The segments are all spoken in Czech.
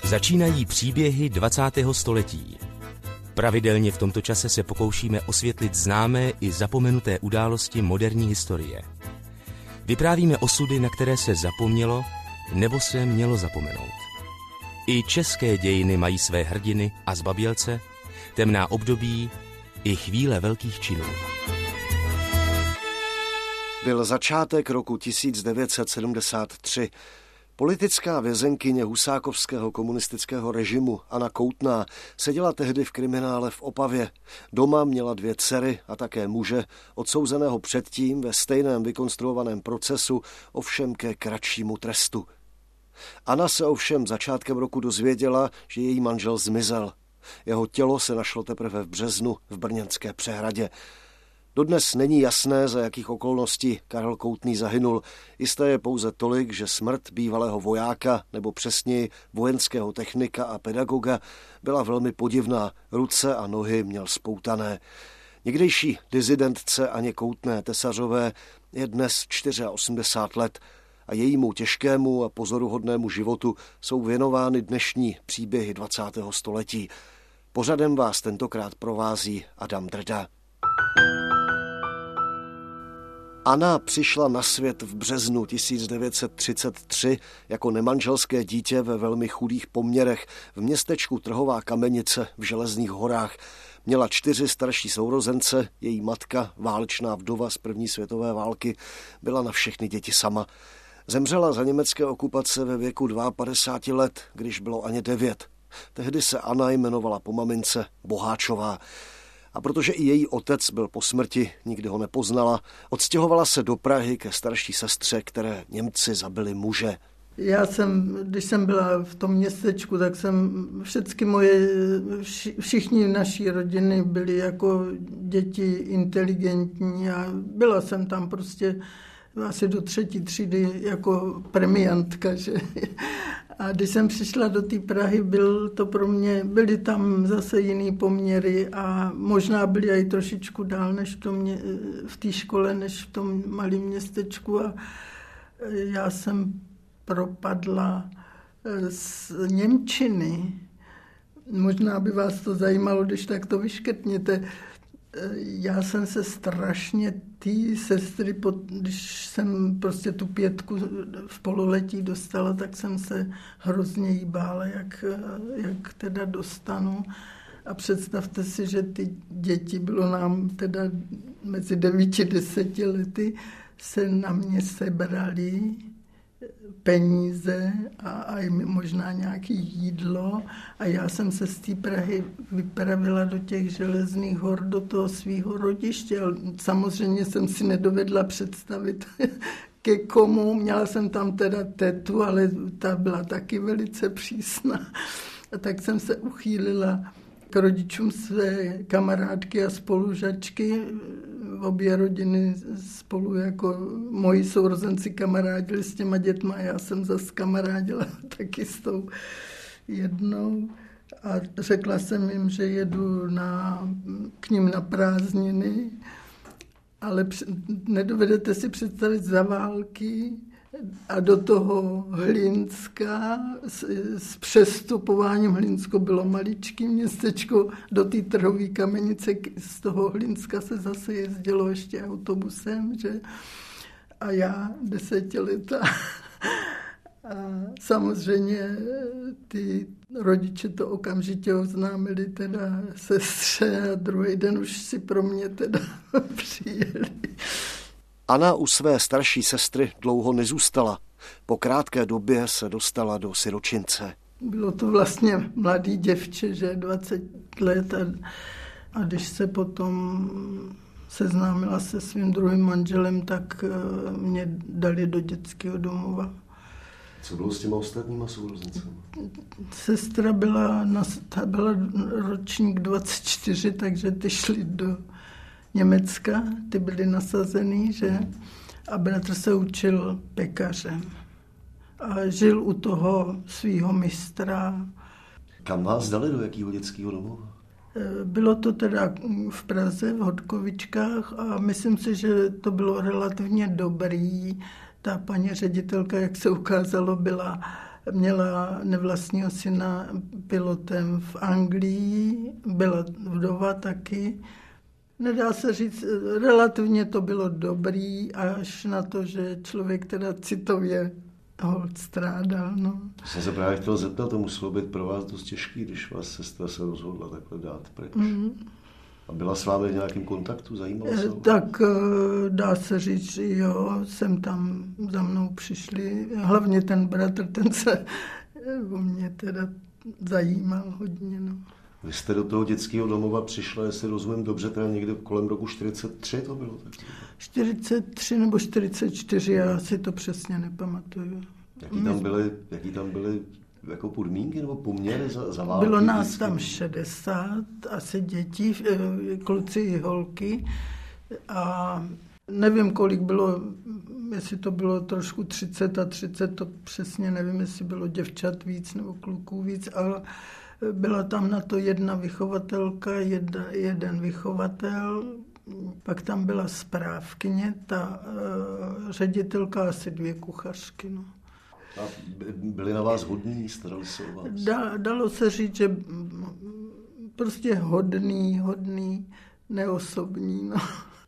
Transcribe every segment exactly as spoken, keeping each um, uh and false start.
Začínají příběhy dvacátého století. Pravidelně v tomto čase se pokoušíme osvětlit známé i zapomenuté události moderní historie. Vyprávíme osudy, na které se zapomnělo nebo se mělo zapomenout. I české dějiny mají své hrdiny a zbabělce, temná období i chvíle velkých činů. Byl začátek roku tisíc devět set sedmdesát tři. Politická vězenkyně husákovského komunistického režimu Anna Koutná seděla tehdy v kriminále v Opavě. Doma měla dvě dcery a také muže, odsouzeného předtím ve stejném vykonstruovaném procesu, ovšem ke kratšímu trestu. Anna se ovšem začátkem roku dozvěděla, že její manžel zmizel. Jeho tělo se našlo teprve v březnu v Brněnské přehradě. Dodnes není jasné, za jakých okolností Karel Koutný zahynul. Jisté je pouze tolik, že smrt bývalého vojáka, nebo přesněji vojenského technika a pedagoga, byla velmi podivná. Ruce a nohy měl spoutané. Někdejší dizidentce Aně Koutné Tesařové je dnes osmdesát čtyři let a jejímu těžkému a pozoruhodnému životu jsou věnovány dnešní příběhy dvacátého století. Pořadem vás tentokrát provází Adam Drda. Anna přišla na svět v březnu tisíc devět set třicet tři jako nemanželské dítě ve velmi chudých poměrech v městečku Trhová Kamenice v Železných horách. Měla čtyři starší sourozence, její matka, válečná vdova z první světové války, byla na všechny děti sama. Zemřela za německé okupace ve věku padesát dva let, když bylo Aně devět. Tehdy se Anna jmenovala po mamince Boháčová. A protože i její otec byl po smrti, nikdy ho nepoznala, odstěhovala se do Prahy ke starší sestře, které Němci zabili muže. Já jsem, když jsem byla v tom městečku, tak jsem všechny moje, všichni naší rodiny byli jako děti inteligentní a byla jsem tam prostě asi do třetí třídy jako premiantka, že? A když jsem přišla do té Prahy, byl to pro mě, byly tam zase jiný poměry a možná byly i trošičku dál než v, tom, v té škole, než v tom malém městečku a já jsem propadla z němčiny. Možná by vás to zajímalo, když tak to vyškrtněte. Já jsem se strašně ty sestry, když jsem prostě tu pětku v pololetí dostala, tak jsem se hrozně jí bála, jak, jak teda dostanu. A představte si, že ty děti, bylo nám teda mezi devíti a deseti lety, se na mě sebrali peníze a, a možná nějaké jídlo a já jsem se z té Prahy vypravila do těch Železných hor, do toho svého rodiště. Samozřejmě jsem si nedovedla představit, ke komu. Měla jsem tam teda tetu, ale ta byla taky velice přísná. A tak jsem se uchýlila k rodičům své kamarádky a spolužačky. Obě rodiny spolu jako moji sourozenci kamarádili s těma dětma a já jsem zase kamarádila taky s tou jednou. A řekla jsem jim, že jedu na, k ním na prázdniny, ale nedovedete si představit za války a do toho Hlinska, s, s přestupováním, Hlinsko bylo maličký městečko, do té Trhové Kamenice, z toho Hlinska se zase jezdilo ještě autobusem, že? A já desetiletá. A samozřejmě ty rodiče to okamžitě oznámili teda sestře a druhý den už si pro mě teda přijeli. Anna u své starší sestry dlouho nezůstala. Po krátké době se dostala do siročince. Bylo to vlastně mladý děvče, že dvacet let a, a když se potom seznámila se svým druhým manželem, tak mě dali do dětského domova. Co bylo s těma ostatníma sourozencema? Sestra byla, ta byla ročník dvacet čtyři, takže ty šli do Německa, ty byly nasazený, že? A bratr se učil pekařem. A žil u toho svého mistra. Kam vás dali, do jakého dětského domova? Bylo to teda v Praze, v Hodkovičkách a myslím si, že to bylo relativně dobrý. Ta paní ředitelka, jak se ukázalo, byla měla nevlastního syna pilotem v Anglii, byla vdova taky. Nedá se říct, relativně to bylo dobrý, až na to, že člověk teda citově holt strádal. No. Jsem se právě chtěl zeptat, to muselo být pro vás dost těžký, když vás sestra se rozhodla takhle dát pryč. Mm. A byla s vámi v nějakém kontaktu, zajímala se? Tak dá se říct, že jo, jsem tam za mnou přišli, hlavně ten bratr, ten se o mě teda zajímal hodně. No. Vy jste do toho dětského domova přišla, jestli rozumím dobře, teda někde kolem roku čtyřicet tři to bylo? Tak? čtyřicet tři nebo čtyřicet čtyři, já si to přesně nepamatuju. Jaký tam byly, jaký tam byly jako podmínky nebo poměry za, za války? Bylo nás tam šedesát, asi dětí, kluci i holky. A nevím, kolik bylo, jestli to bylo trošku třicet a třicet, to přesně nevím, jestli bylo děvčat víc nebo kluků víc, ale byla tam na to jedna vychovatelka, jedna, jeden vychovatel, pak tam byla správkyně, ta uh, ředitelka, asi dvě kuchařky. No. A byli na vás hodní, starali se o vás? Da, dalo se říct, že prostě hodný, hodný, neosobní. No.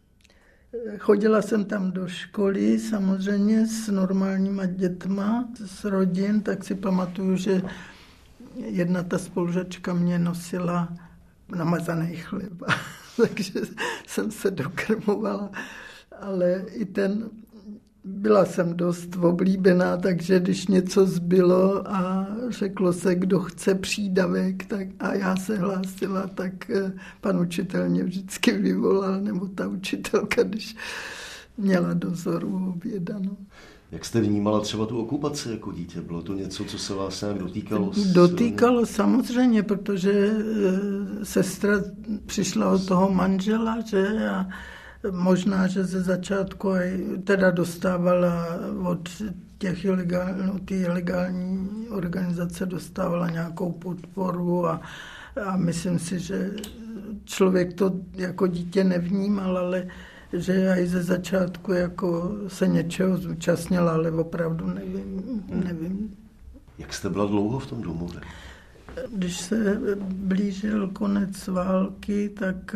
Chodila jsem tam do školy, samozřejmě s normálníma dětma, s rodin, tak si pamatuju, že jedna ta spolužačka mě nosila namazaný chleba, takže jsem se dokrmovala, ale i ten, byla jsem dost oblíbená, takže když něco zbylo a řeklo se, kdo chce přídavek, tak a já se hlásila, tak pan učitel mě vždycky vyvolal, nebo ta učitelka, když měla dozoru oběda. No. Jak jste vnímala třeba tu okupaci jako dítě? Bylo to něco, co se vás nějak dotýkalo? Dotýkalo samozřejmě, protože sestra přišla od toho manžela, že a možná, že ze začátku aj teda dostávala od těch ilegál, no, ty legální organizace dostávala nějakou podporu a, a myslím si, že člověk to jako dítě nevnímal, ale že i ze začátku jako se něčeho zúčastnila, ale opravdu nevím, nevím. Jak jste byla dlouho v tom domově? Když se blížil konec války, tak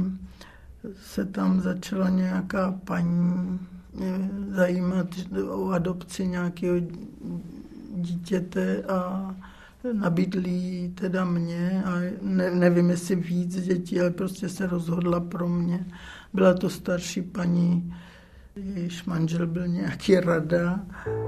se tam začala nějaká paní zajímat o adopci nějakého dítěte a nabídli teda mě a ne, nevím, jestli víc dětí, ale prostě se rozhodla pro mě. Byla to starší paní, jejíž manžel byl nějaký rada.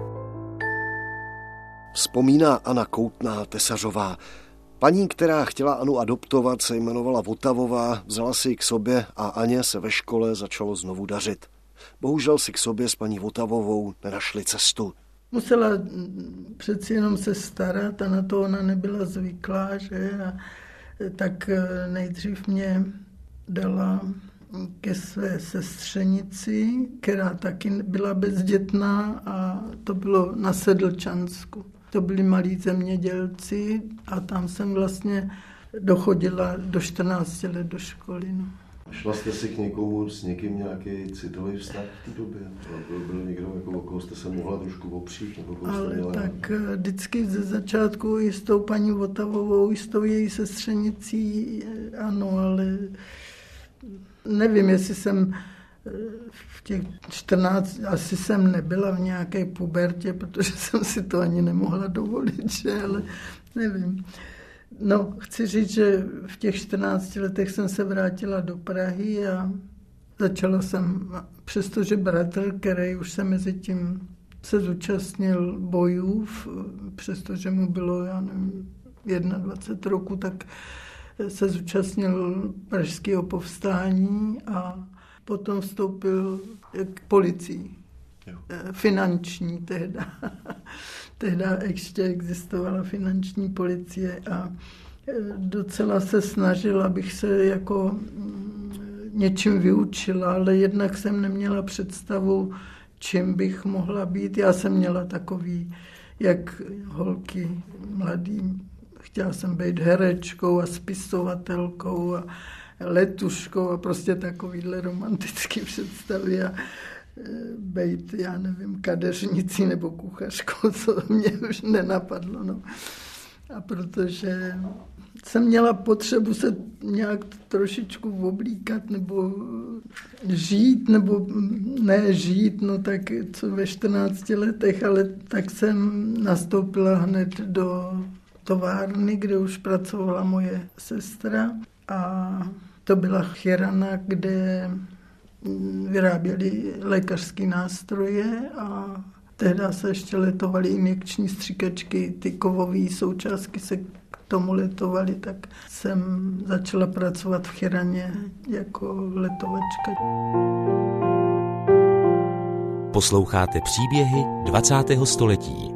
Vzpomíná Anna Koutná Tesařová. Paní, která chtěla Anu adoptovat, se jmenovala Votavová, vzala si ji k sobě a Aně se ve škole začalo znovu dařit. Bohužel si k sobě s paní Votavovou nenašli cestu. Musela přeci jenom se starat a na to ona nebyla zvyklá, že? A tak nejdřív mě dala ke své sestřenici, která taky byla bezdětná a to bylo na Sedlčansku. To byli malí zemědělci a tam jsem vlastně dochodila do čtrnácti let do školy. No. Šla jste si k někomu, s někým nějaký citový vztah v té době? Byl, byl někdo, jako, o koho jste se mohla trošku opřít? Nebo ale měla... tak vždycky ze začátku i s tou paní Votavovou, i s tou její sestřenicí, ano, ale nevím, jestli jsem v těch čtrnácti, asi jsem nebyla v nějaké pubertě, protože jsem si to ani nemohla dovolit, že? Ale nevím. No, chci říct, že v těch čtrnácti letech jsem se vrátila do Prahy a začala jsem, přestože bratr, který už se mezi tím se zúčastnil bojů, přestože mu bylo, já nevím, dvacet jedna roku, tak se zúčastnil pražského povstání a potom vstoupil k policii. Jo. Finanční tehda. Tehda ještě existovala finanční policie a docela se snažila, abych se jako něčím vyučila, ale jednak jsem neměla představu, čím bych mohla být. Já jsem měla takový, jak holky mladý. Chtěla jsem být herečkou a spisovatelkou a letuškou a prostě takovýhle romantický představy. A být, já nevím, kadeřnicí nebo kuchařkou, co mě už nenapadlo. No. A protože jsem měla potřebu se nějak trošičku oblíkat nebo žít, nebo ne žít, no tak co ve čtrnácti letech, ale tak jsem nastoupila hned do továrny, kde už pracovala moje sestra a to byla Chirana, kde vyráběli lékařské nástroje a tehdy se ještě letovaly injekční stříkačky, ty kovové součástky se k tomu letovaly, tak jsem začala pracovat v Chiraně jako letovačka. Posloucháte příběhy dvacátého století.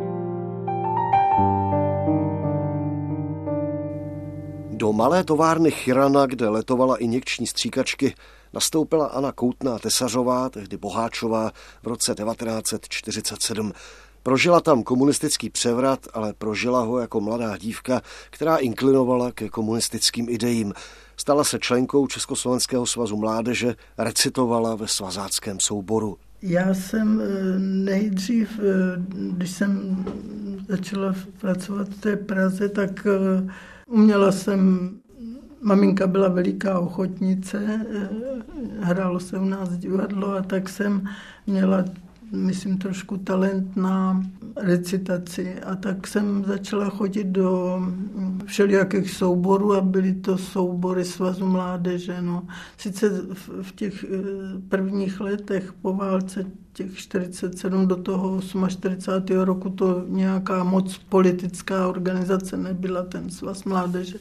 Do malé továrny Chirana, kde letovala injekční stříkačky, nastoupila Anna Koutná-Tesařová, tehdy Boháčová, v roce devatenáct set čtyřicet sedm. Prožila tam komunistický převrat, ale prožila ho jako mladá dívka, která inklinovala ke komunistickým idejím. Stala se členkou Československého svazu mládeže, recitovala ve svazáckém souboru. Já jsem nejdřív, když jsem začala pracovat v té Praze, tak uměla jsem, maminka byla veliká ochotnice, hrálo se u nás divadlo a tak jsem měla, myslím, trošku talent na recitaci a tak jsem začala chodit do všelijakých souborů a byly to soubory Svazu mládeže. No. Sice v těch prvních letech po válce těch čtyřicet sedm do toho čtyřicátého osmého roku to nějaká moc politická organizace nebyla, ten Svaz mládeže.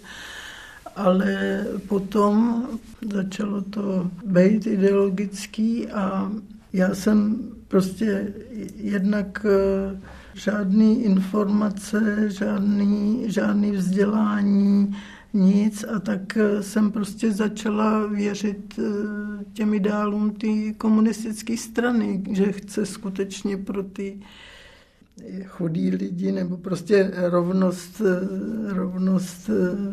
Ale potom začalo to být ideologický a já jsem prostě jednak žádný informace, žádný, žádný vzdělání, nic a tak jsem prostě začala věřit těm ideálům té komunistické strany, že chce skutečně pro ty chudí lidi nebo prostě rovnost, rovnost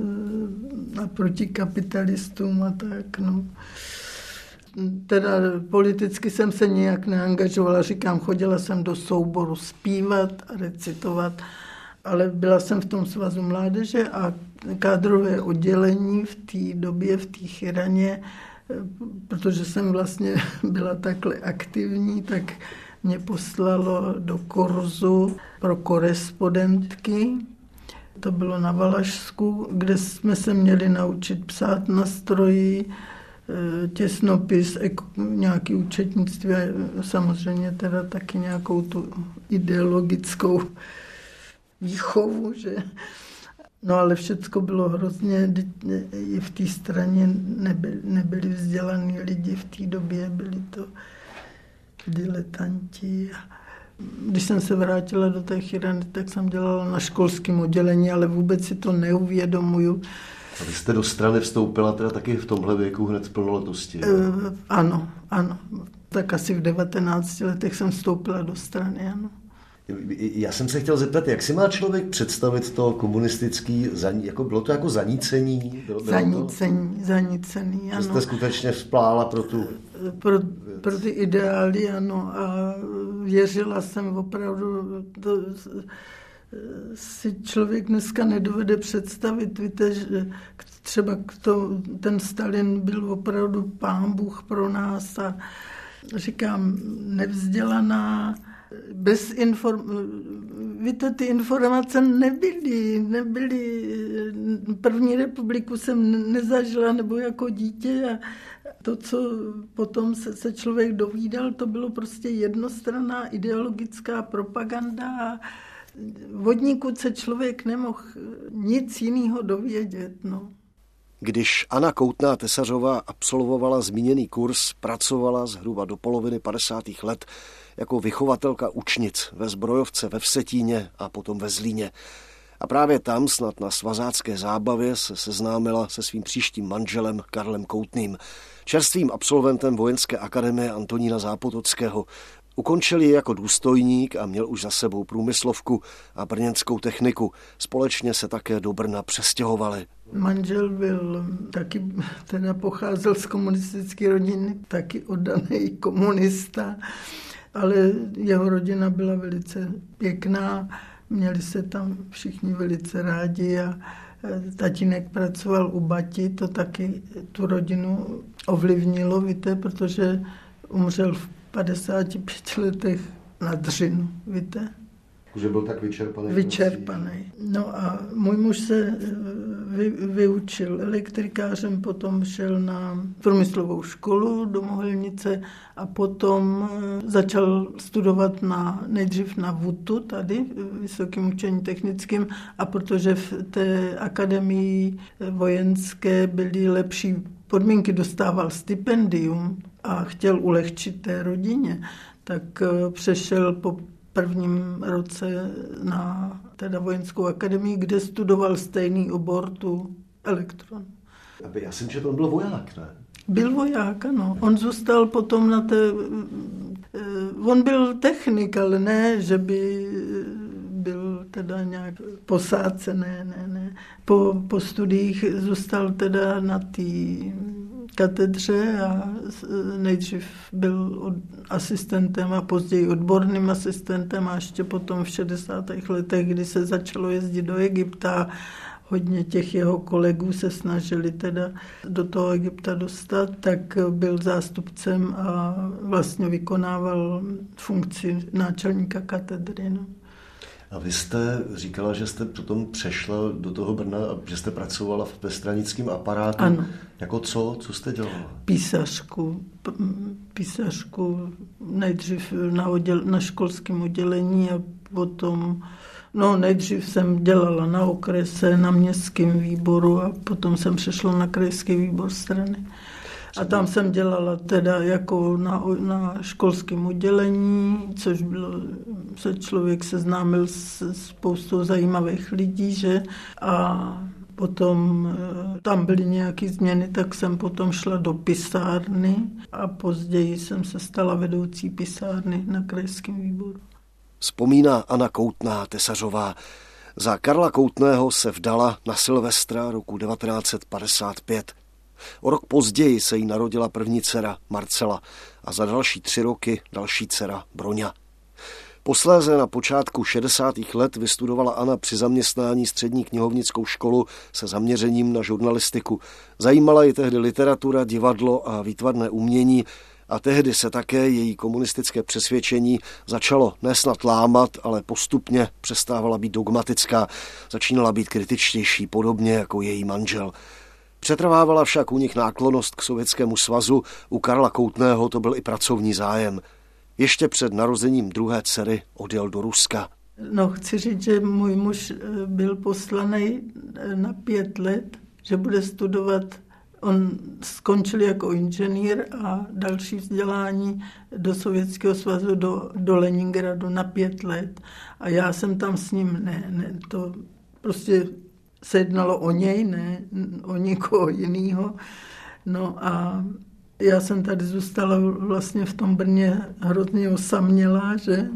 a proti kapitalistům a tak, no. Teda politicky jsem se nijak neangažovala, říkám, chodila jsem do souboru zpívat a recitovat, ale byla jsem v tom Svazu mládeže a kádrové oddělení v té době, v té Chiraně, protože jsem vlastně byla takhle aktivní, tak mě poslalo do kurzu pro korespondentky. To bylo na Valašsku, kde jsme se měli naučit psát na stroji, těsnopis, nějaký účetnictví a samozřejmě teda taky nějakou tu ideologickou výchovu, že... No ale všecko bylo hrozně, i v té straně nebyli, nebyli vzdělaní lidi v té době, byli to diletanti. Když jsem se vrátila do té Chirany, tak jsem dělala na školském oddělení, ale vůbec si to neuvědomuju. A vy jste do strany vstoupila teda taky v tomhle věku hned v plnoletosti? Uh, ano, ano. Tak asi v devatenácti letech jsem vstoupila do strany, ano. Já jsem se chtěl zeptat, jak si má člověk představit to komunistický, jako bylo to jako zanícení? Bylo, bylo zanícení, to? zanícený, ano. Že jste skutečně vzplála pro tu... Pro, pro ty ideály, ano. A věřila jsem opravdu, to si člověk dneska nedovede představit. Víte, že třeba to, ten Stalin byl opravdu pán Bůh pro nás a říkám, nevzdělaná, bez inform... Víte, ty informace nebyly, nebyly. První republiku jsem nezažila, nebo jako dítě a to, co potom se, se člověk dovídal, to bylo prostě jednostranná ideologická propaganda a vodníkud se člověk nemohl nic jiného dovědět, no. Když Anna Koutná-Tesařová absolvovala zmíněný kurz, pracovala zhruba do poloviny padesátých let jako vychovatelka učnic ve Zbrojovce ve Vsetíně a potom ve Zlíně. A právě tam snad na svazácké zábavě se seznámila se svým příštím manželem Karlem Koutným, čerstvým absolventem Vojenské akademie Antonína Zápotockého. Ukončil ji jako důstojník a měl už za sebou průmyslovku a brněnskou techniku. Společně se také do Brna přestěhovali. Manžel byl taky, teda pocházel z komunistické rodiny, taky oddaný komunista, ale jeho rodina byla velice pěkná, měli se tam všichni velice rádi a tatínek pracoval u bati, to taky tu rodinu ovlivnilo, víte, protože umřel v padesáti pěti letech na dřinu, víte. Že byl tak vyčerpaný. Vyčerpaný. No a můj muž se vy, vyučil elektrikářem, potom šel na průmyslovou školu do Mohelnice a potom začal studovat na, nejdřív na VUTu, tady, Vysokým učení technickým, a protože v té akademii vojenské byly lepší podmínky, dostával stipendium a chtěl ulehčit té rodině, tak přešel po prvním roce na teda vojenskou akademii, kde studoval stejný obor, tu elektron. Já jsem četl, on byl voják, ne? Byl voják, ano. On zůstal potom na té... On byl technik, ale ne, že by byl teda nějak posádce, ne, ne, ne. Po, po studiích zůstal teda na té katedře a nejdřív byl asistentem a později odborným asistentem a ještě potom v šedesátých letech, kdy se začalo jezdit do Egypta, hodně těch jeho kolegů se snažili teda do toho Egypta dostat, tak byl zástupcem a vlastně vykonával funkci náčelníka katedry. No. A vy jste říkala, že jste potom přešla do toho Brna a že jste pracovala ve stranickém aparátu. Ano. Jako co? Co jste dělala? Písařku. Písařku nejdřív na, odděl, na školském oddělení a potom, no nejdřív jsem dělala na okrese, na městském výboru a potom jsem přešla na krajský výbor strany. A tam jsem dělala teda jako na, na školském oddělení, což bylo, se člověk seznámil s spoustou zajímavých lidí, že? A potom tam byly nějaké změny, tak jsem potom šla do pisárny a později jsem se stala vedoucí pisárny na krajském výboru. Vzpomíná Anna Koutná Tesařová. Za Karla Koutného se vdala na Silvestra roku devatenáct set padesát pět. O rok později se jí narodila první dcera Marcela a za další tři roky další dcera Broňa. Posléze na počátku šedesátých let vystudovala Anna při zaměstnání střední knihovnickou školu se zaměřením na žurnalistiku. Zajímala ji tehdy literatura, divadlo a výtvarné umění a tehdy se také její komunistické přesvědčení začalo nesnad lámat, ale postupně přestávala být dogmatická, začínala být kritičtější, podobně jako její manžel. Přetrvávala však u nich náklonnost k Sovětskému svazu, u Karla Koutného to byl i pracovní zájem. Ještě před narozením druhé dcery odjel do Ruska. No, chci říct, že můj muž byl poslaný na pět let, že bude studovat. On skončil jako inženýr a další vzdělání do Sovětského svazu do, do Leningradu na pět let. A já jsem tam s ním, ne, ne, to prostě se jednalo o něj, ne o nikoho jiného. No a já jsem tady zůstala vlastně v tom Brně hrozně osamělá, že?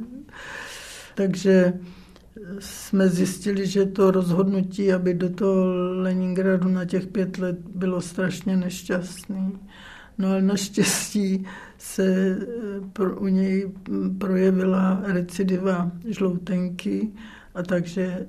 Takže jsme zjistili, že to rozhodnutí, aby do toho Leningradu na těch pět let bylo strašně nešťastný. No ale naštěstí se pro, u něj projevila recidiva žloutenky a takže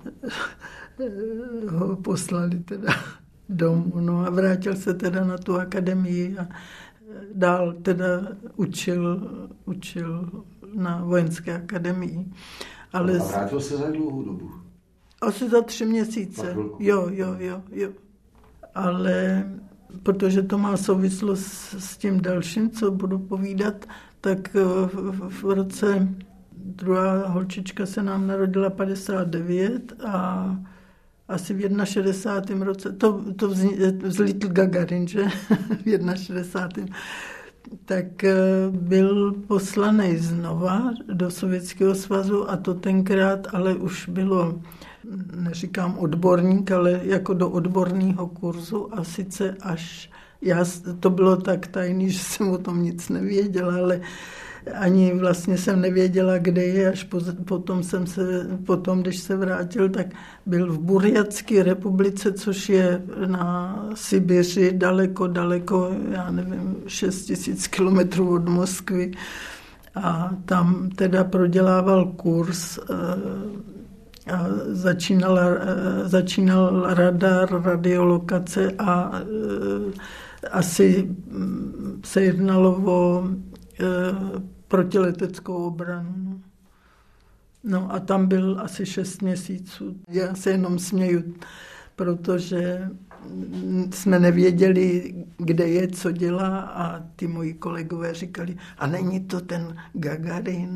ho poslali teda domů. No a vrátil se teda na tu akademii a dál teda učil, učil na vojenské akademii. Ale a vrátil se za dlouhou dobu? Asi za tři měsíce. Jo, jo, jo, jo. Ale protože to má souvislost s tím dalším, co budu povídat, tak v, v roce druhá holčička se nám narodila padesát devět a asi v šedesátém prvním roce, to, to vzlítl Gagarin, že? v šedesátém prvním tak byl poslaný znova do Sovětského svazu a to tenkrát ale už bylo, neříkám odborník, ale jako do odborného kurzu a sice až, já, to bylo tak tajný, že jsem o tom nic nevěděla, ale ani vlastně jsem nevěděla, kde je, až potom jsem se, potom, když se vrátil, tak byl v Burjatské republice, což je na Sibiři, daleko, daleko, já nevím, šest tisíc kilometrů od Moskvy. A tam teda prodělával kurz a začínal, začínal radar, radiolokace a asi se jednalo o protileteckou obranu. No a tam byl asi šest měsíců. Já se jenom směju, protože jsme nevěděli, kde je, co dělá a ty moji kolegové říkali, a není to ten Gagarin.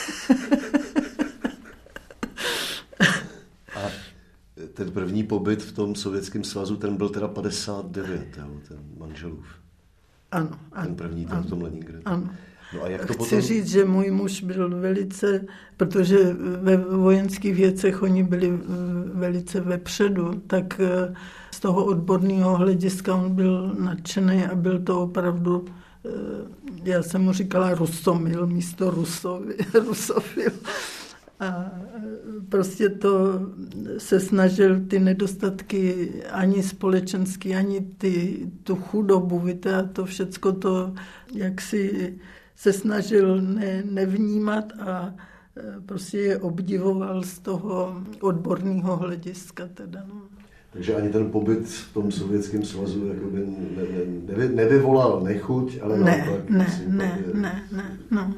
A ten první pobyt v tom Sovětském svazu, ten byl teda padesát devět, jo, ten manželův. Ano. Ten první ten v tom Leningradu. Ano. No a jak to Chci potom... říct, že můj muž byl velice, protože ve vojenských věcech oni byli velice vepředu, tak z toho odborného hlediska on byl nadšený a byl to opravdu, já jsem mu říkala rusomil místo rusovi, rusofil. A prostě to se snažil ty nedostatky ani společenský, ani ty, tu chudobu, víte, a to všecko to, jak si se snažil ne, nevnímat a prostě je obdivoval z toho odborného hlediska teda, no. Takže ani ten pobyt v tom Sovětském svazu jakoby ne, ne, nevy, nevyvolal nechuť, ale ne, naopak... Ne, ne, ne, ne, no.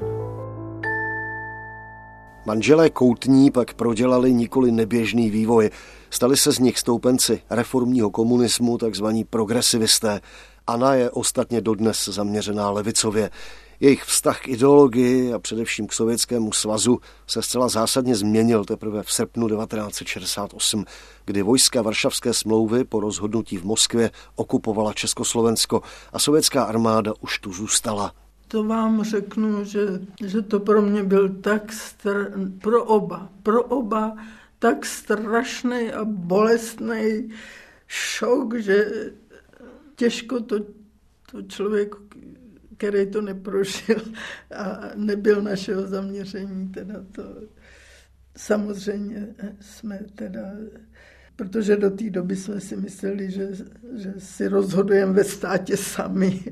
Manželé Koutní pak prodělali nikoli neběžný vývoj. Stali se z nich stoupenci reformního komunismu, takzvaní progresivisté. Anna je ostatně dodnes zaměřená levicově. Jejich vztah k ideologii a především k Sovětskému svazu se zcela zásadně změnil teprve v srpnu devatenáct set šedesát osm, kdy vojska Varšavské smlouvy po rozhodnutí v Moskvě okupovala Československo a sovětská armáda už tu zůstala. To vám řeknu, že, že to pro mě byl tak, stra, pro oba, pro oba tak strašný a bolestný šok, že těžko to, to člověk, který to neprožil a nebyl našeho zaměření, teda to samozřejmě jsme teda, protože do té doby jsme si mysleli, že, že si rozhodujeme ve státě sami.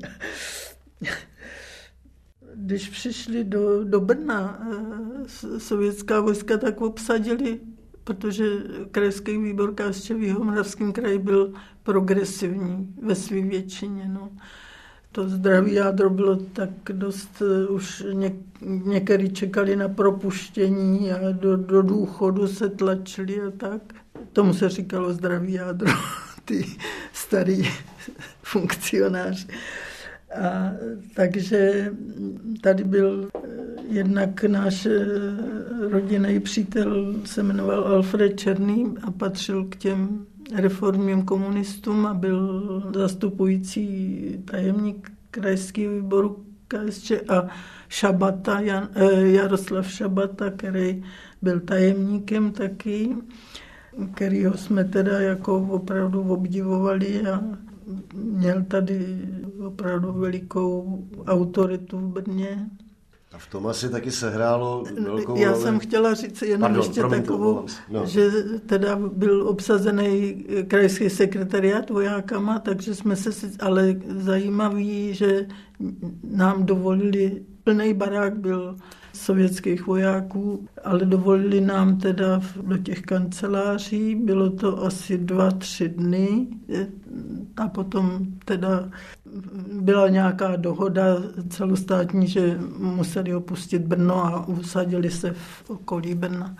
Když přišli do, do Brna sovětská vojska, tak obsadili, protože krajský výbor K S Č v Jihomoravském kraji byl progresivní ve své většině. No. To zdraví jádro bylo tak dost, už ně, některý čekali na propuštění a do, do důchodu se tlačili a tak. Tomu se říkalo zdraví jádro, ty starý funkcionáři. A takže tady byl jednak náš rodinný přítel, se jmenoval Alfred Černý a patřil k těm reformním komunistům a byl zastupující tajemník krajského výboru K S Č a Šabata, Jan, Jaroslav Šabata, který byl tajemníkem taky, kterýho jsme teda jako opravdu obdivovali a měl tady opravdu velikou autoritu v Brně. A v tom asi taky sehrálo velkou Já roli. jsem chtěla říct jenom Pardon, ještě promiň, takovou, no. že teda byl obsazený krajský sekretariát vojákama, takže jsme se, ale zajímavý, že nám dovolili, plný barák byl sovětských vojáků, ale dovolili nám teda do těch kanceláří, bylo to asi dva, tři dny a potom teda byla nějaká dohoda celostátní, že museli opustit Brno a usadili se v okolí Brna.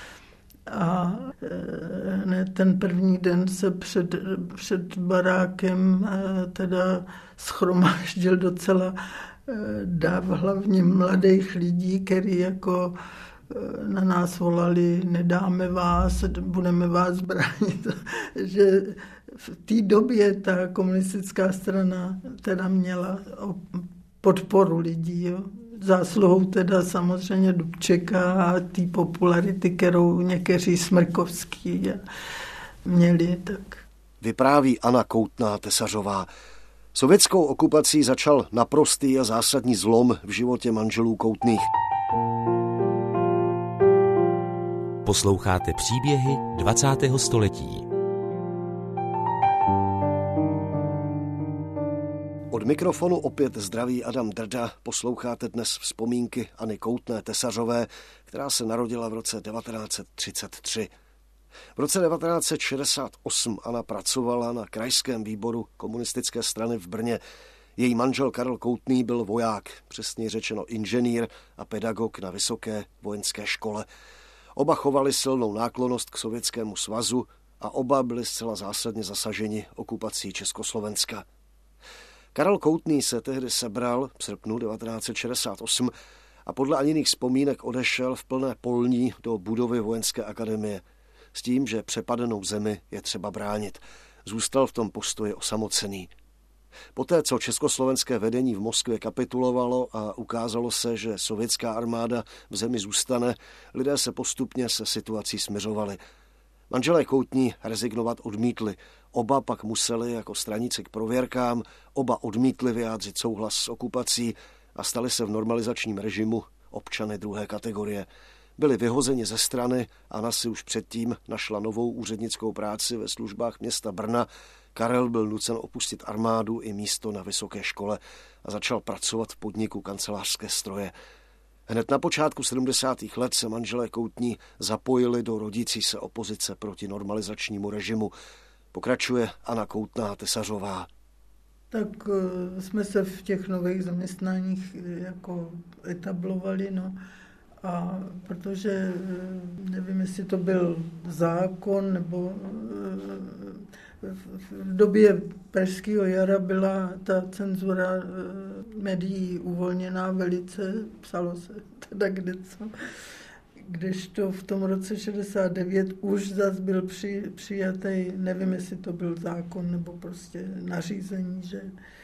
A ne, ten první den se před, před barákem teda shromáždil docela dáv hlavně mladých lidí, kteří jako na nás volali, nedáme vás, budeme vás bránit. Že v té době ta komunistická strana teda měla podporu lidí. Jo. Zásluhou teda samozřejmě Dubčeka a té popularity, kterou někteří Smrkovský měli. Tak. Vypráví Anna Koutná Tesařová. Sovětskou okupací začal naprostý a zásadní zlom v životě manželů Koutných. Posloucháte příběhy dvacátého století. Od mikrofonu opět zdraví Adam Drda. Posloucháte dnes vzpomínky Anny Koutné Tesařové, která se narodila v roce devatenáct set třicet tři. V roce devatenáct set šedesát osm Anna pracovala na krajském výboru komunistické strany v Brně. Její manžel Karel Koutný byl voják, přesně řečeno inženýr a pedagog na Vysoké vojenské škole. Oba chovali silnou náklonnost k Sovětskému svazu a oba byli zcela zásadně zasaženi okupací Československa. Karel Koutný se tehdy sebral v srpnu devatenáct set šedesát osm a podle Aniných vzpomínek odešel v plné polní do budovy vojenské akademie s tím, že přepadenou zemi je třeba bránit. Zůstal v tom postoji osamocený. Poté, co československé vedení v Moskvě kapitulovalo a ukázalo se, že sovětská armáda v zemi zůstane, lidé se postupně se situací smiřovali. Manželé Koutní rezignovat odmítli. Oba pak museli jako straníci k prověrkám, oba odmítli vyjádřit souhlas s okupací a stali se v normalizačním režimu občany druhé kategorie. Byli vyhozeni ze strany, Anna si už předtím našla novou úřednickou práci ve službách města Brna. Karel byl nucen opustit armádu i místo na vysoké škole a začal pracovat v podniku kancelářské stroje. Hned na počátku sedmdesátých let se manželé Koutní zapojili do rodící se opozice proti normalizačnímu režimu. Pokračuje Anna Koutná Tesařová. Tak jsme se v těch nových zaměstnáních jako etablovali, no. A protože nevím, jestli to byl zákon, nebo v době Pražského jara byla ta cenzura médií uvolněná velice, psalo se teda kdeco. Kdežto v tom roce šedesát devět už zas byl při, přijatý, nevím, jestli to byl zákon nebo prostě nařízení, že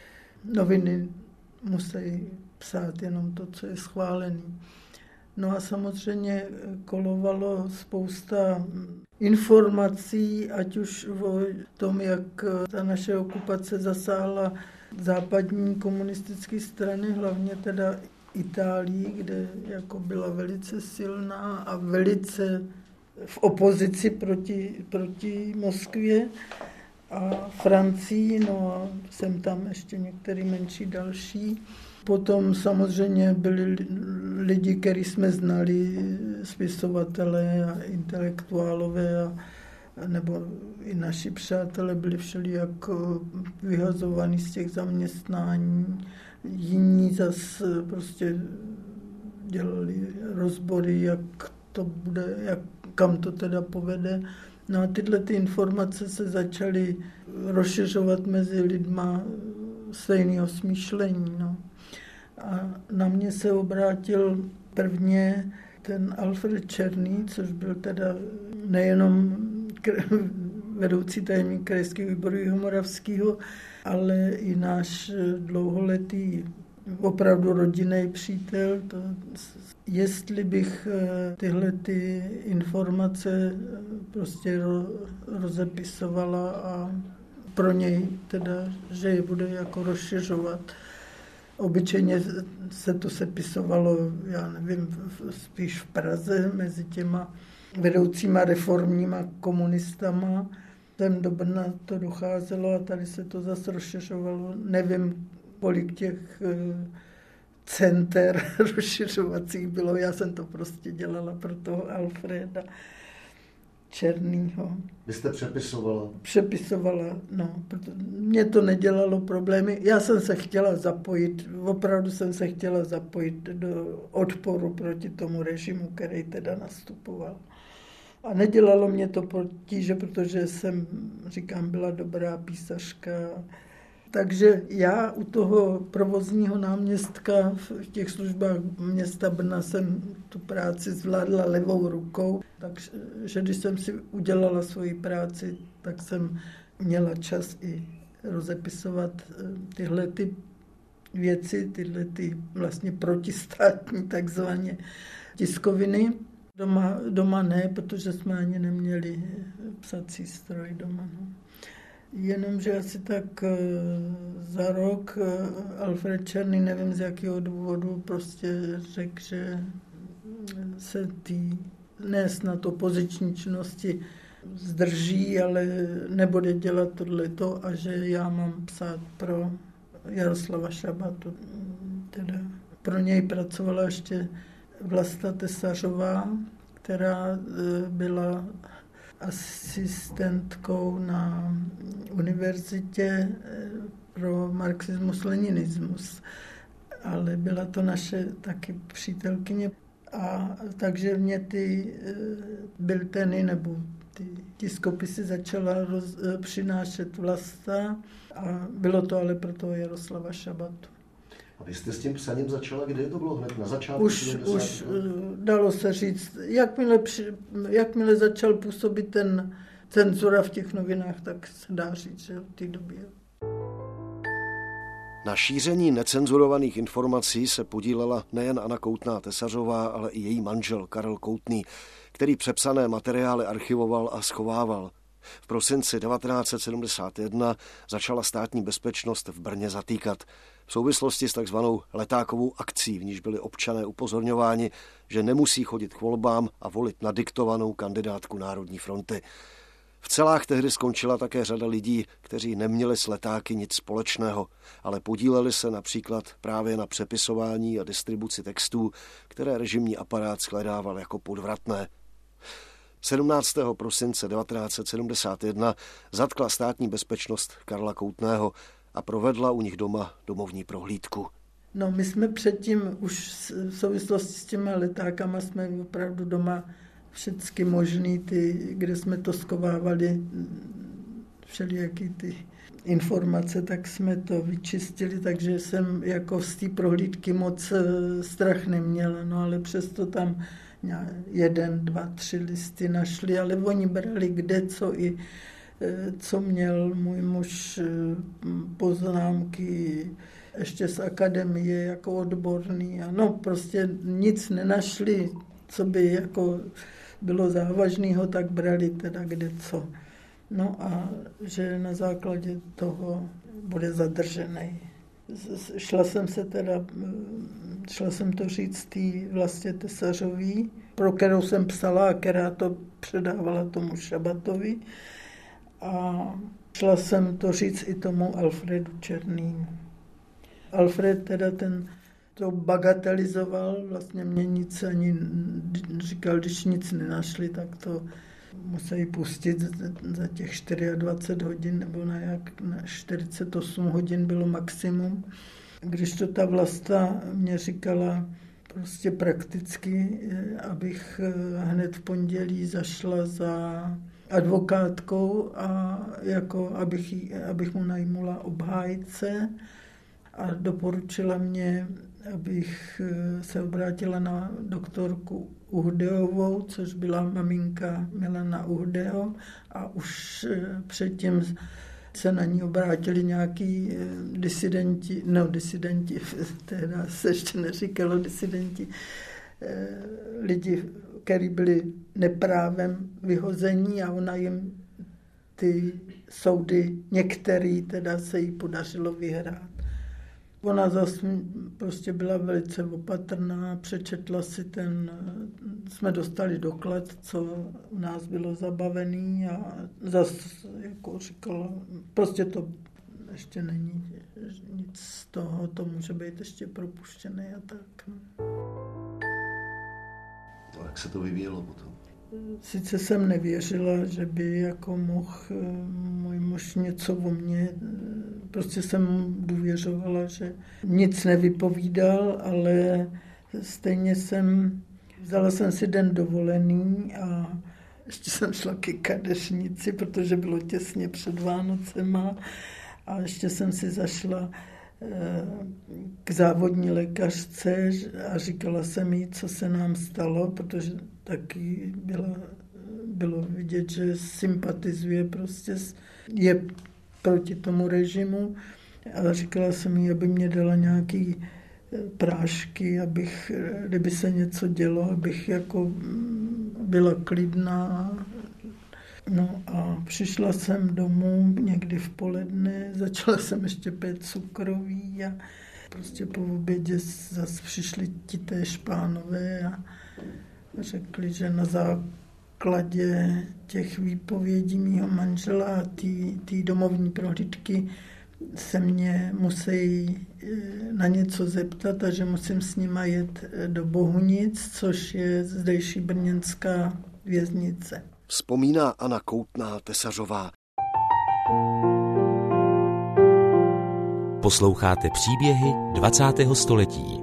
noviny musí psát jenom to, co je schválený. No a samozřejmě kolovalo spousta informací, ať už o tom, jak ta naše okupace zasáhla západní komunistické strany, hlavně teda Itálii, kde jako byla velice silná a velice v opozici proti, proti Moskvě, a Francii, no a jsem tam ještě některý menší další. Potom samozřejmě byli lidi, který jsme znali, spisovatelé a intelektuálové, a, nebo i naši přátelé byli všelijak vyhazovaní z těch zaměstnání. Jiní zase prostě dělali rozbory, jak to bude, jak, kam to teda povede. No a tyhle ty informace se začaly rozšiřovat mezi lidma stejného smýšlení, no. A na mě se obrátil prvně ten Alfred Černý, což byl teda nejenom vedoucí tajemník krajského výboru Jihomoravského, ale i náš dlouholetý opravdu rodinný přítel. To, jestli bych tyhle ty informace prostě ro, rozepisovala a pro něj teda, že je bude jako rozšiřovat. Obyčejně se to sepisovalo, já nevím, spíš v Praze mezi těma vedoucíma reformníma komunistama. Sem do Brna to docházelo a tady se to zase rozšiřovalo. Nevím, kolik těch center rozšiřovacích bylo. Já jsem to prostě dělala pro toho Alfreda Černýho. Vy jste přepisovala? Přepisovala, no. Mně to nedělalo problémy. Já jsem se chtěla zapojit, opravdu jsem se chtěla zapojit do odporu proti tomu režimu, který teda nastupoval. A nedělalo mě to potíže, protože jsem, říkám, byla dobrá písařka. Takže já u toho provozního náměstka v těch službách města Brna jsem tu práci zvládla levou rukou. Takže když jsem si udělala svoji práci, tak jsem měla čas i rozepisovat tyhle ty věci, tyhle ty vlastně protistátní takzvaně tiskoviny. Doma, doma ne, protože jsme ani neměli psací stroj doma. No. Jenomže asi tak za rok Alfred Černý, nevím z jakého důvodu, prostě řekl, že se tý, ne snad opoziční činnosti zdrží, ale nebude dělat tohleto a že já mám psát pro Jaroslava Šabatu. Teda pro něj pracovala ještě Vlasta Tesařová, která byla asistentkou na univerzitě pro marxismus-leninismus, ale byla to naše taky přítelkyně. A takže mě ty bilteny nebo ty tiskopisy začala roz, přinášet Vlasta a bylo to ale pro toho Jaroslava Šabatu. A vy jste s tím psaním začala, kdy to bylo hned na začátku? Už, už dalo se říct, jakmile, jakmile začal působit ten cenzura v těch novinách, tak se dá říct, že od té doby. Na šíření necenzurovaných informací se podílela nejen Anna Koutná Tesařová, ale i její manžel Karel Koutný, který přepsané materiály archivoval a schovával. V prosinci devatenáct set sedmdesát jedna začala státní bezpečnost v Brně zatýkat v souvislosti s takzvanou letákovou akcí, v níž byli občané upozorňováni, že nemusí chodit k volbám a volit nadiktovanou kandidátku Národní fronty. V celách tehdy skončila také řada lidí, kteří neměli s letáky nic společného, ale podíleli se například právě na přepisování a distribuci textů, které režimní aparát shledával jako podvratné. sedmnáctého prosince devatenáct set sedmdesát jedna zatkla státní bezpečnost Karla Koutného a provedla u nich doma domovní prohlídku. No, my jsme předtím už v souvislosti s těma letákama jsme opravdu doma všechny možný, ty, kde jsme to schovávali, všelijaký ty informace, tak jsme to vyčistili, takže jsem jako z té prohlídky moc strach neměla, no ale přesto tam jeden, dva, tři listy našli, ale oni brali kde co i co měl můj muž poznámky ještě z akademie jako odborný a no prostě nic nenašli, co by jako bylo závažného, tak brali teda kde co. No a že na základě toho bude zadržený. Šla jsem se teda, šla jsem to říct té Vlastě Tesařový, pro kterou jsem psala a která to předávala tomu Šabatovi. A šla jsem to říct i tomu Alfredu Černému. Alfred teda ten to bagatelizoval, vlastně mě nic ani říkal, když nic nenašli, tak to museli pustit za těch dvacet čtyři hodin, nebo na, jak, na čtyřicet osm hodin bylo maximum. Když to ta Vlasta mě říkala prostě prakticky, abych hned v pondělí zašla za advokátkou a jako abych, abych mu najmula obhájce a doporučila mě, abych se obrátila na doktorku Uhdeovou, což byla maminka Milana Uhdeho a už předtím se na ní obrátili nějaký disidenti, no disidenti, tehdy se ještě neříkalo disidenti, lidi, kteří byli neprávem vyhození a ona jim ty soudy, některý teda se jí podařilo vyhrát. Ona zase prostě byla velice opatrná, přečetla si ten, jsme dostali doklad, co u nás bylo zabavený a zase jako říkala, prostě to ještě není nic z toho, to může být ještě propuštěné a tak. A jak se to vyvíjelo potom? Sice jsem nevěřila, že by jako mohl můj muž něco o mně, prostě jsem důvěřovala, že nic nevypovídal, ale stejně jsem, vzala jsem si den dovolený a ještě jsem šla ke kadeřnici, protože bylo těsně před Vánocema a ještě jsem si zašla k závodní lékařce a říkala jsem jí, co se nám stalo, protože taky bylo, bylo vidět, že sympatizuje prostě, je proti tomu režimu. A říkala jsem jí, aby mě dala nějaký prášky, abych, kdyby se něco dělo, abych jako byla klidná. No a přišla jsem domů někdy v poledne, začala jsem ještě pít cukroví a prostě po obědě zase přišli ti též pánové a řekli, že na základě těch výpovědí mýho manžela a té domovní prohlídky se mě musí na něco zeptat a že musím s nima jet do Bohunic, což je zdejší brněnská věznice. Vzpomíná Anna Koutná Tesařová. Posloucháte příběhy dvacátého století.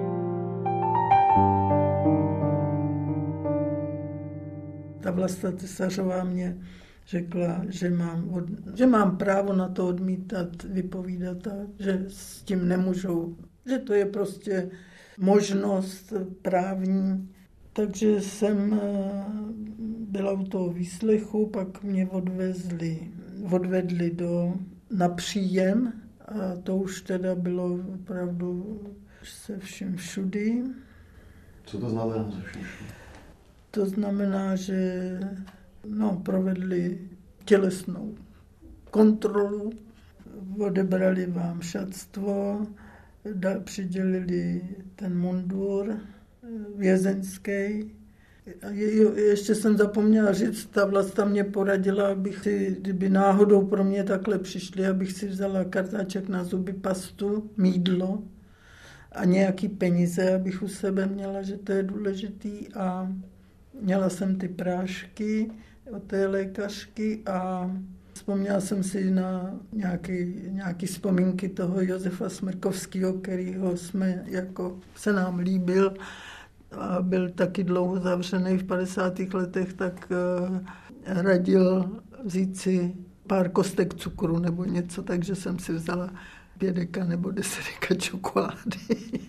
Ta Vlasta Tesařová mě řekla, že mám, od, že mám právo na to odmítat, vypovídat a že s tím nemůžou, že to je prostě možnost právní. Takže jsem byla u toho výslechu, pak mě odvezli, odvedli do, na příjem a to už teda bylo opravdu se vším všudy. Co to znamená se vším všudy? To znamená, že no, provedli tělesnou kontrolu, odebrali vám šatstvo, da, přidělili ten mundur vězeňský. Je, ještě jsem zapomněla říct, ta Vlasta mě poradila, abych si, kdyby náhodou pro mě takhle přišli, abych si vzala kartáček na zuby, pastu, mýdlo a nějaký peníze, abych u sebe měla, že to je důležitý. A měla jsem ty prášky od té lékařky a vzpomněla jsem si na nějaký, nějaký vzpomínky toho Josefa Smrkovského, kterýho jsme, jako se nám líbil a byl taky dlouho zavřený v padesátých letech, tak uh, radil vzít si pár kostek cukru nebo něco, takže jsem si vzala pět deka nebo deset deka čokolády.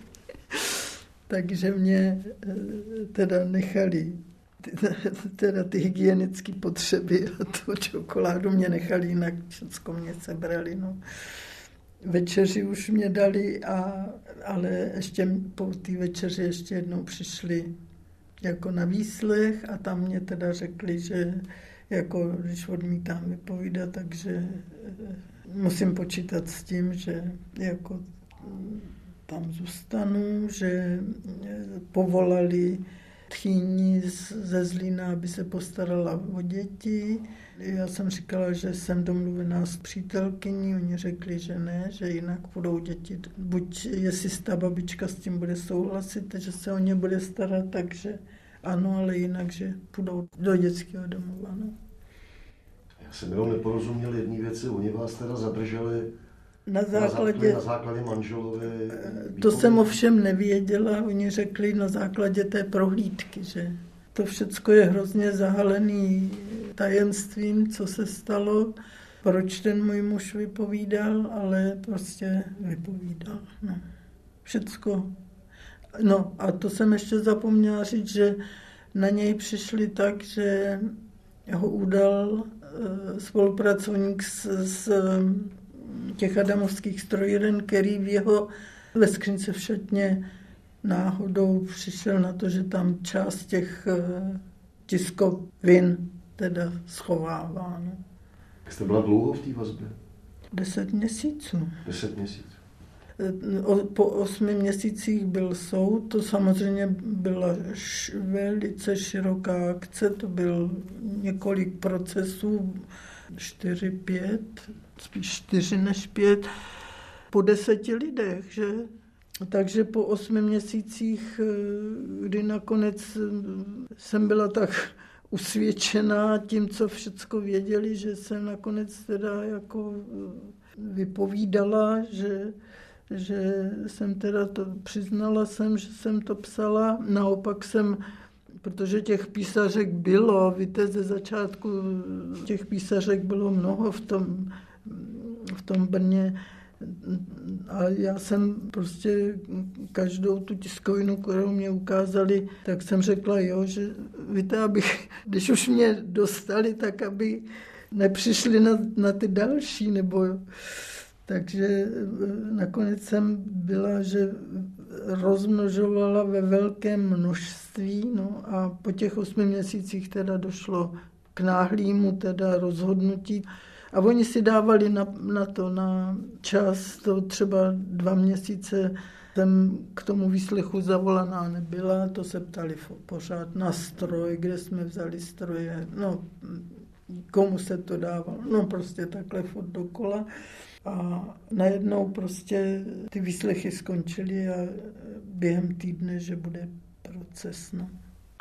Takže mě uh, teda nechali teda ty hygienické potřeby a tu čokoládu mě nechali, jinak všecko mě sebrali. No. Večeři už mě dali, a, ale ještě po té večeři ještě jednou přišli jako na výslech a tam mě teda řekli, že jako když odmítám vypovídat, takže musím počítat s tím, že jako tam zůstanu, že povolali tchýni ze Zlína, aby se postarala o děti. Já jsem říkala, že jsem domluvená s přítelkyní, oni řekli, že ne, že jinak budou děti. Buď jestli ta babička s tím bude souhlasit, že se o ně bude starat, takže ano, ale jinak, že půjdou do dětského domova. No. Já jsem jenom neporozuměl jedné věci, oni vás teda zadrželi Na základě, na základě manželové výpovědi. To jsem ovšem nevěděla, oni řekli na základě té prohlídky, že to všecko je hrozně zahalený tajemstvím, co se stalo, proč ten můj muž vypovídal, ale prostě vypovídal. No. Všecko. No a to jsem ještě zapomněla říct, že na něj přišli tak, že ho udal spolupracovník s, s těch adamovských strojíren, který v jeho ve skřínce v šatně náhodou přišel na to, že tam část těch tiskovin teda schovává. No. Jste byla dlouho v té vazbě? Deset měsíců. Deset měsíců. Po osmi měsících byl soud, to samozřejmě byla velice široká akce, to byl několik procesů, čtyři, pět, spíš čtyři než pět, po deseti lidech, že? Takže po osmi měsících, kdy nakonec jsem byla tak usvědčená tím, co všecko věděli, že jsem nakonec teda jako vypovídala, že, že jsem teda to, přiznala jsem, že jsem to psala, naopak jsem, protože těch písařek bylo, víte, ze začátku těch písařek bylo mnoho v tom, v tom Brně, a já jsem prostě každou tu tiskovinu, kterou mě ukázali, tak jsem řekla, jo, že víte, abych, když už mě dostali, tak aby nepřišli na, na ty další, nebo takže nakonec jsem byla, že rozmnožovala ve velkém množství, no a po těch osmi měsících teda došlo k náhlému teda rozhodnutí. A oni si dávali na, na to, na čas, to třeba dva měsíce jsem k tomu výslechu zavolaná nebyla, to se ptali pořád na stroj, kde jsme vzali stroje, no, komu se to dávalo, no prostě takhle furt dokola. A najednou prostě ty výslechy skončily a během týdne, že bude proces, no.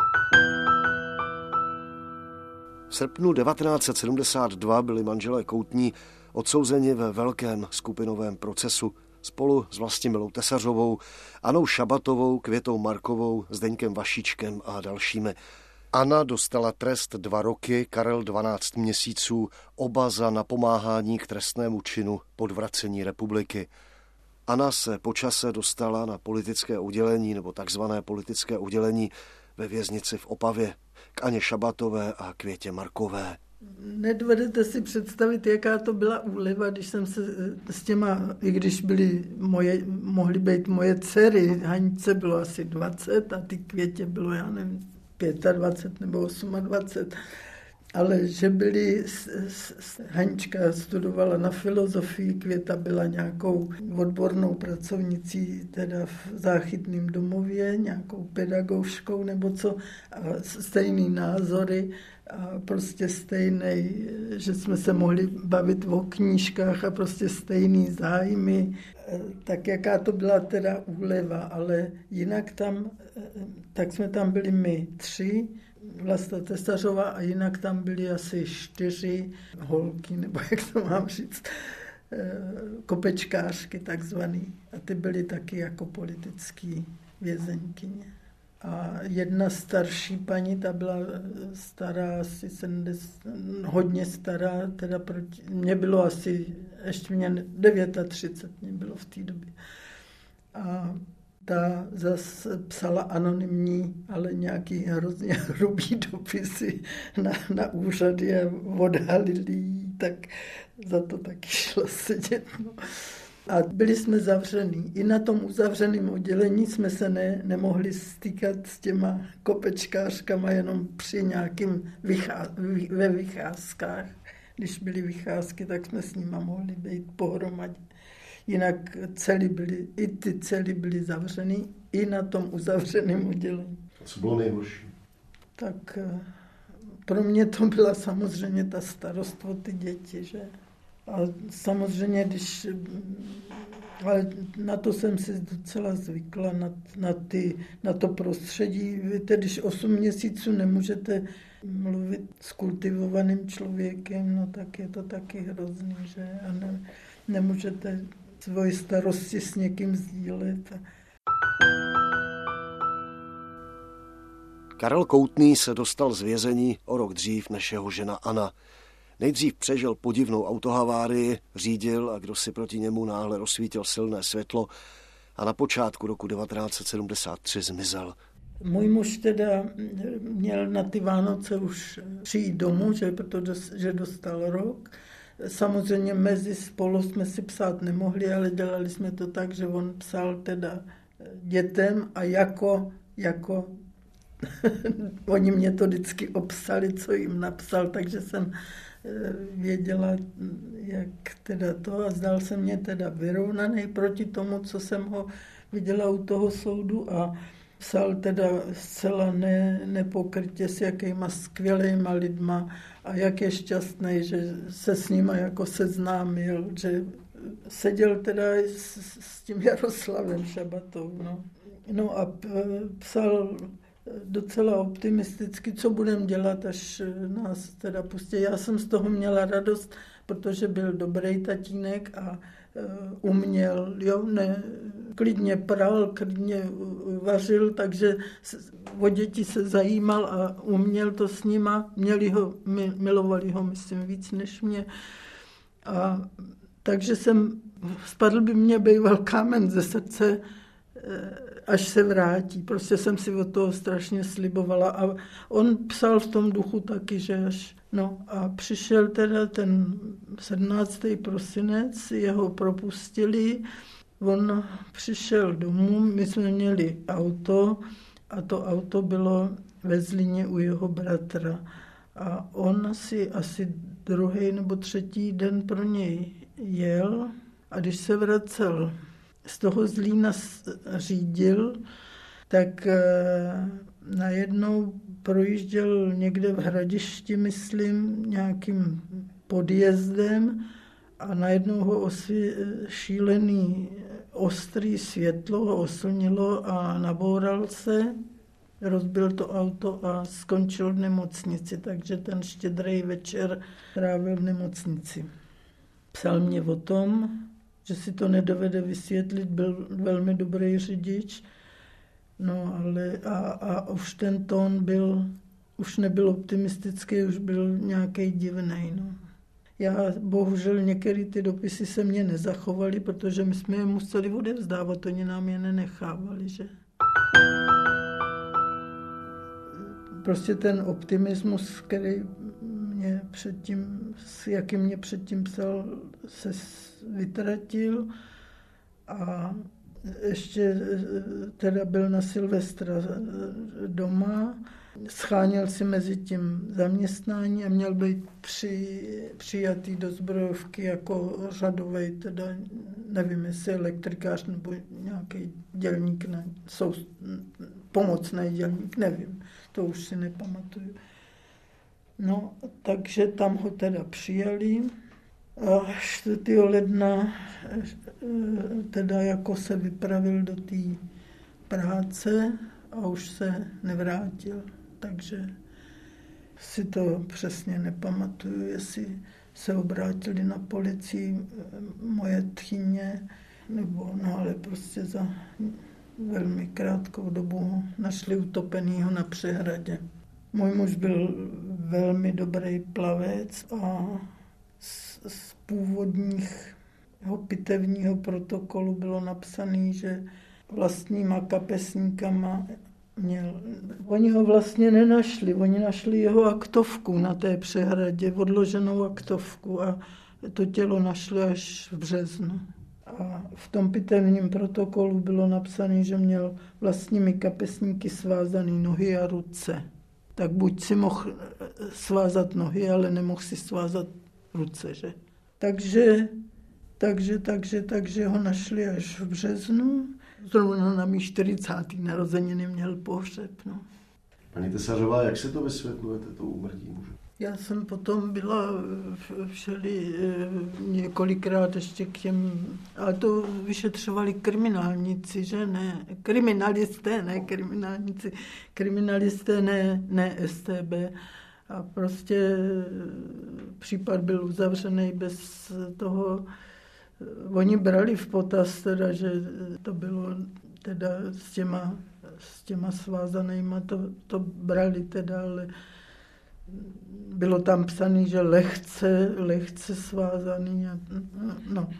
V srpnu devatenáct set sedmdesát dva byli manželé Koutní odsouzeni ve velkém skupinovém procesu spolu s Vlastimilou Tesařovou, Anou Šabatovou, Květou Markovou, Zdeňkem Vašíčkem a dalšími. Anna dostala trest dva roky, Karel dvanáct měsíců, oba za napomáhání k trestnému činu podvracení republiky. Anna se po čase dostala na politické oddělení nebo takzvané politické oddělení ve věznici v Opavě k Aně Šabatové a Květě Markové. Nedovedete si představit, jaká to byla úleva, když jsem se s těma, i když byly moje, mohly být moje dcery, Hanice bylo asi dvacet a ty Květě bylo, já nevím, dvacet pět nebo dvacet osm, ale že byli, Hanička studovala na filozofii, Květa byla nějakou odbornou pracovnicí, teda v záchytném domově, nějakou pedagogškou nebo co, a stejný názory a prostě stejný, že jsme se mohli bavit o knížkách a prostě stejný zájmy. Tak jaká to byla teda úleva, ale jinak tam, tak jsme tam byli my tři, Vlasta Tesařová a jinak tam byly asi čtyři holky, nebo jak to mám říct, kopečkářky takzvaný. A ty byly taky jako politický vězeňkyně. A jedna starší paní, ta byla stará, asi sedmdesát, hodně stará, teda proti, mě bylo asi, ještě mě třicet devět mě bylo v té době. A ta zase psala anonymní, ale nějaký hrozně hrubý dopisy na, na úřady a odhalili jí, tak za to taky šlo sedět. No. A byli jsme zavřený. I na tom uzavřeném oddělení jsme se ne, nemohli stýkat s těma kopečkářkama jenom při nějakým vychá, vy, ve vycházkách. Když byly vycházky, tak jsme s nima mohli být pohromadě. Jinak cely byly, i ty cely byly zavřený, i na tom uzavřeném oddělení. Co bylo nejhorší? Tak pro mě to byla samozřejmě ta starost o ty děti, že? A samozřejmě, když, ale na to jsem si docela zvykla, na, na, ty, na to prostředí. Víte, když osm měsíců nemůžete mluvit s kultivovaným člověkem, no tak je to taky hrozný, že? A ne, nemůžete svoji starosti s někým sdílet. Karel Koutný se dostal z vězení o rok dřív než jeho žena Anna. Nejdřív přežil podivnou autohavárii, řídil a kdo si proti němu náhle rozsvítil silné světlo a na počátku roku devatenáct set sedmdesát tři zmizel. Můj muž teda měl na ty Vánoce už přijít domů, že, protože že dostal rok. Samozřejmě mezi spolu jsme si psát nemohli, ale dělali jsme to tak, že on psal teda dětem a jako, jako oni mě to vždycky obsali, co jim napsal, takže jsem věděla, jak teda to a zdal se mě teda vyrovnaný proti tomu, co jsem ho viděla u toho soudu a psal teda zcela ne, nepokrytě s jakýma skvělýma lidma a jak je šťastný, že se s nima jako seznámil, že seděl teda s, s tím Jaroslavem Šabatou. No, no a psal docela optimisticky, co budeme dělat, až nás teda pustí. Já jsem z toho měla radost, protože byl dobrý tatínek a uměl, jo, ne, klidně pral, klidně vařil, takže o děti se zajímal a uměl to s nima. Měli ho, milovali ho, myslím, víc než mě. A takže jsem, spadl by mě býval kámen ze srdce, až se vrátí. Prostě jsem si od toho strašně slibovala a on psal v tom duchu taky, že až, no a přišel teda ten sedmnáctého prosinec, jeho propustili, on přišel domů, my jsme měli auto a to auto bylo ve Zlíně u jeho bratra A on si asi druhý nebo třetí den pro něj jel a když se vracel z toho Zlína řídil, tak najednou projížděl někde v Hradišti, myslím, nějakým podjezdem a najednou ho osvě, šílený ostrý světlo ho oslnilo a naboural se, rozbil to auto a skončil v nemocnici, takže ten štědrý večer trávil v nemocnici. Psal mě o tom, že si to nedovede vysvětlit, byl velmi dobrý řidič, no ale a, a už ten tón byl, už nebyl optimistický, už byl nějaký divnej, no. Já bohužel některé ty dopisy se mě nezachovaly, protože my jsme je museli odevzdávat, oni nám je nenechávali, že? Prostě ten optimismus, který mě předtím, s jakým mě předtím psal, se vytratil a ještě teda byl na Silvestra doma, scháněl si mezi tím zaměstnání a měl být při, přijatý do zbrojovky jako řadovej, teda nevím, jestli elektrikář nebo nějaký dělník, na, sou, pomocný dělník, nevím, to už si nepamatuju. No, takže tam ho teda přijali a čtvrtého ledna teda jako se vypravil do té práce a už se nevrátil. Takže si to přesně nepamatuju, jestli se obrátili na policii moje tchyně, nebo no ale prostě za velmi krátkou dobu našli utopenýho na přehradě. Můj muž byl velmi dobrý plavec a z, z původního pitevního protokolu bylo napsané, že vlastníma kapesníkama měl. Oni ho vlastně nenašli, oni našli jeho aktovku na té přehradě, odloženou aktovku a to tělo našli až v březnu. A v tom pitevním protokolu bylo napsané, že měl vlastními kapesníky svázané nohy a ruce. Tak buď si mohl svázat nohy, ale nemohl si svázat ruce, že? Takže, takže, takže, takže ho našli až v březnu. Zrovna na mý čtyřicátý narozeniny měl pohřeb, no. Paní Tesařová, jak se to vysvětlujete, to úmrtí muže? Já jsem potom byla všeli několikrát ještě k těm, ale to vyšetřovali kriminálníci, že ne, kriminalisté, ne kriminálníci, kriminalisté, ne, ne S T B. A prostě případ byl uzavřený bez toho. Oni brali v potaz teda, že to bylo teda s těma, s těma svázanýma, to, to brali teda, ale bylo tam psané, že lehce, lehce svázaný. A, no.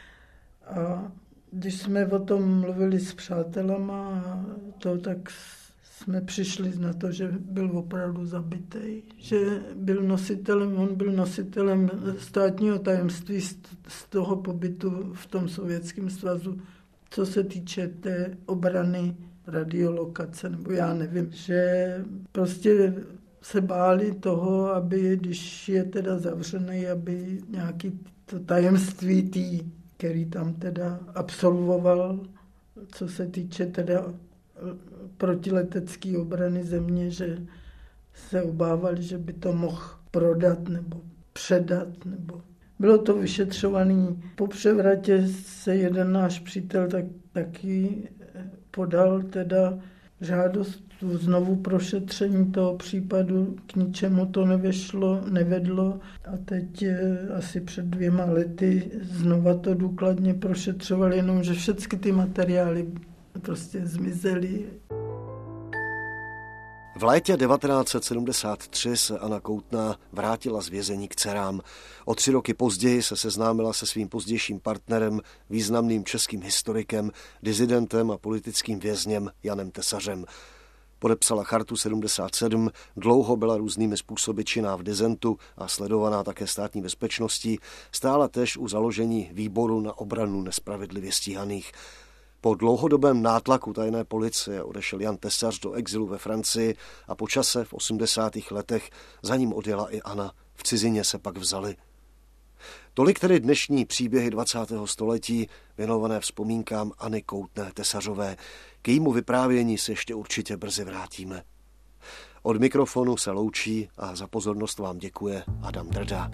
A když jsme o tom mluvili s přátelama, to, tak jsme přišli na to, že byl opravdu zabitý. Že byl nositelem, on byl nositelem státního tajemství z toho pobytu v tom Sovětském svazu, co se týče té obrany radiolokace, nebo já nevím, že prostě se báli toho, aby, když je teda zavřený, aby nějaký to tajemství tý, který tam teda absolvoval, co se týče teda protiletecké obrany země, že se obávali, že by to mohl prodat nebo předat. Nebo... Bylo to vyšetřované. Po převratě se jeden náš přítel tak, taky podal teda žádost znovu prošetření toho případu, k ničemu to nevyšlo, nevedlo a teď asi před dvěma lety znova to důkladně prošetřovali, jenomže všechny ty materiály prostě zmizely. V létě devatenáct set sedmdesát tři se Anna Koutná vrátila z vězení k dcerám. O tři roky později se seznámila se svým pozdějším partnerem, významným českým historikem, disidentem a politickým vězněm Janem Tesařem. Podepsala Chartu sedmdesát sedm, dlouho byla různými způsoby činná v disentu a sledovaná také státní bezpečností, stála též u založení výboru na obranu nespravedlivě stíhaných. Po dlouhodobém nátlaku tajné policie odešel Jan Tesař do exilu ve Francii a po čase v osmdesátých letech za ním odjela i Anna. V cizině se pak vzali. Tolik tedy dnešní příběhy dvacátého století věnované vzpomínkám Anny Koutné Tesařové. K jejímu vyprávění se ještě určitě brzy vrátíme. Od mikrofonu se loučí a za pozornost vám děkuje Adam Drda.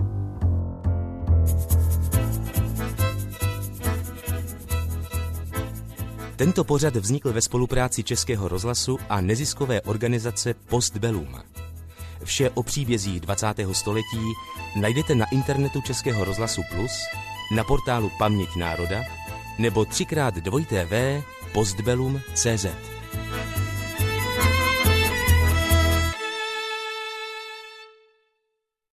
Tento pořad vznikl ve spolupráci Českého rozhlasu a neziskové organizace Postbellum. Vše o příbězích dvacátého století najdete na internetu Českého rozhlasu Plus, na portálu Paměť národa nebo třikrát dvojité v postbellum tečka cé zet.